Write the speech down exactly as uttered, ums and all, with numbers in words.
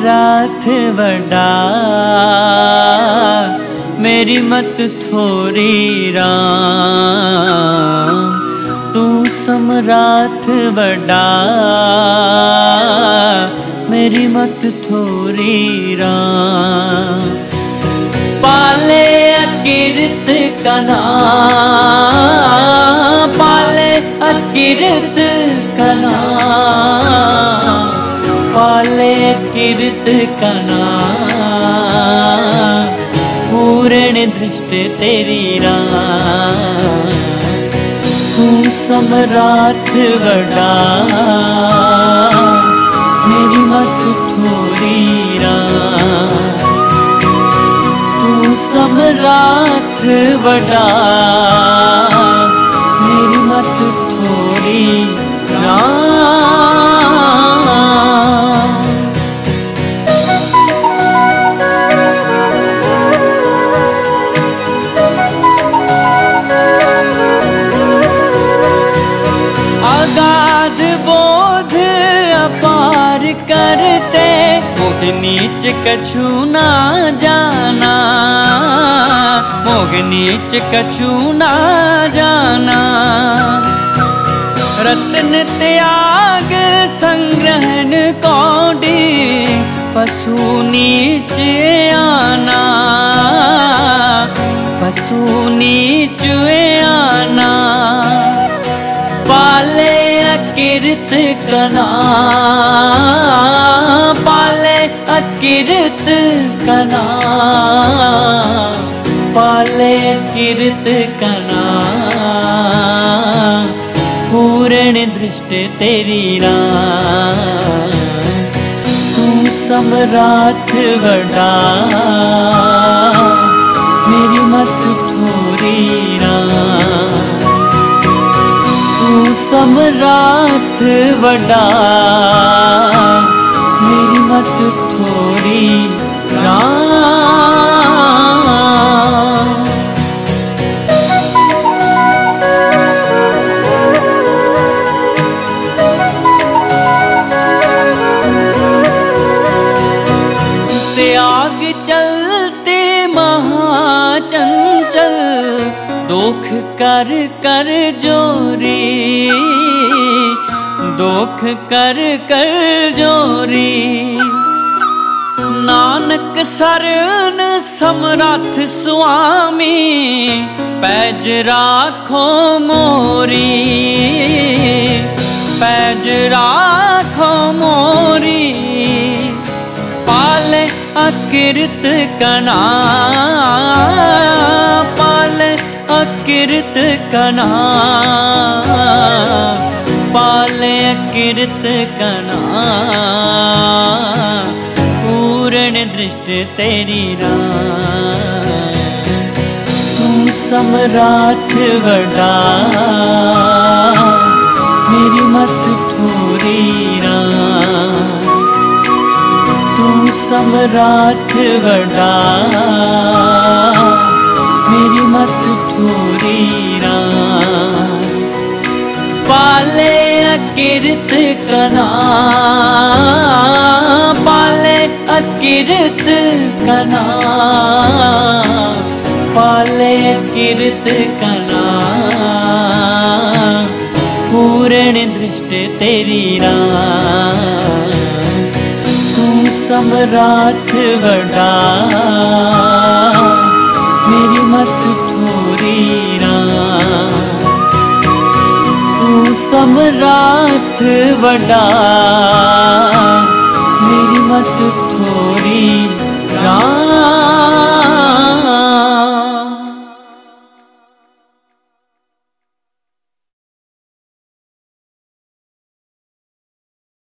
समराथ वड़ा, मेरी मत थोरी राम। तू समराथ वड़ा, मेरी मत थोरी राम। पाले अकिरत का नाम, पाले अकिरत का नाम, पाले अकिरत का नाम। पूर्ण दृष्ट तेरी राम। तू समराथ वड़ा, मेरी मत थोरी राम। तू समराथ वड़ा, मेरी मत थोरी राम। अगाध बोध अपार करते, मोह नीच कछु ना जाना, मोह नीच कछु ना जाना। रत्न त्याग संग्रहण कौड़ी, पशु नीच आना, पशु नीच आना। पाले अकिरत का नाम, पाले अकिरत का नाम, पाले अकिरत का नाम। पूर्ण दृष्ट तेरी राम। तू समराथ वड़ा, मेरी मत थोरी राम। तू समराथ वड़ा, मेरी मत थोरी राम। त्याग चलते महाचंचल, दोख कर कर जोरी, दोख कर कर जोरी। नानक शरण समरथ स्वामी, पैज राखो मोरी, पैज राखो मोरी। पाले अकिरत का नाम, पाले अकिरत का नाम, पाले अकिरत का नाम। पूर्ण दृष्ट तेरी राम। तू समराथ वड़ा, मेरी मत थोरी राम। तू समराथ वड़ा, मेरी मत थोरी राम। पाले अकिरत का नाम, पाले अकिरत का नाम, पाले अकिरत का नाम। पूर्ण दृष्ट तेरी राम। तू समराथ वड़ा, मेरी मत थोरी राम। तू समराथ वड़ा, मेरी मत थोरी